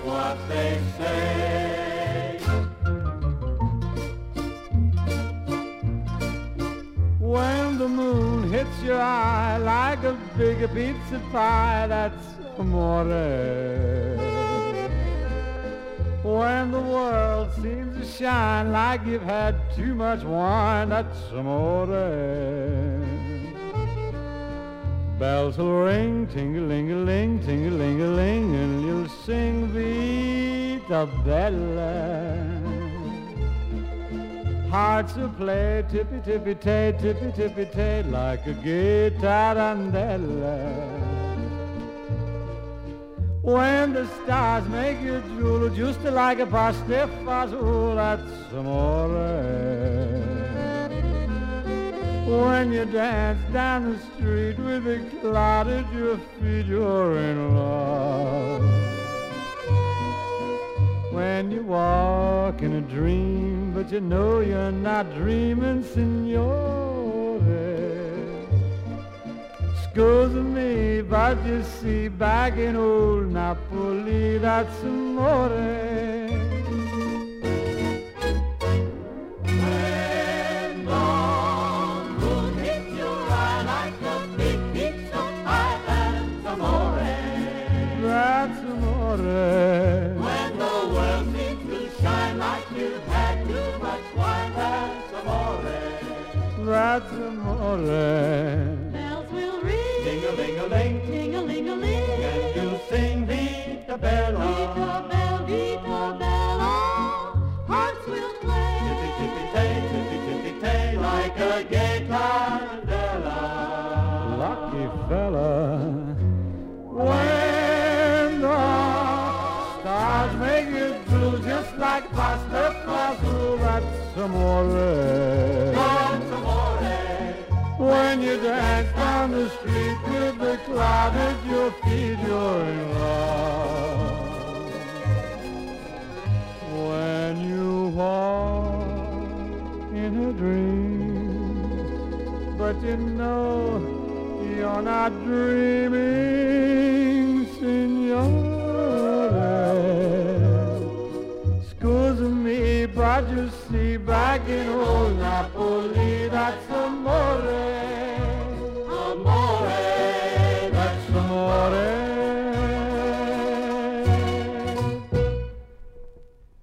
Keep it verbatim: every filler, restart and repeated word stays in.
what they say. When the moon hits your eye like a big pizza pie, that's amore. When the world seems to shine like you've had too much wine, that's amore. Bells will ring, ting-a-ling-a-ling, ting-a-ling-a-ling, and you'll sing Vita Bella. Hearts will play tippy-tippy-tay, tippy-tippy-tay, like a guitarandella. When the stars make you drool, just like a pastifazool, that's amore. When you dance down the street with a cloud at your feet, you're in love. When you walk in a dream, but you know you're not dreaming, signore. Scusa me, but you see, back in old Napoli, that's amore. That's amore. When the world seems to shine like you've had too much wine, that's amore. That's amore. Bells will ring, ding-a-ling-a-ling, Ting-a-ling-a-ling, and you'll sing Vita Bella. Vita Bella, Vita Bella. Hearts will play Tippy-tippy-tay, tippy-tippy-tay, like a gay tarantella. Lucky fella. When the stars make you blue, just like pasta fazool, that's amore. That's amore. When you dance down the street with the cloud at your feet, you're in love. When you walk in a dream, but you know you're not dreaming, signore. Scusa me, but you see, back in old Napoli,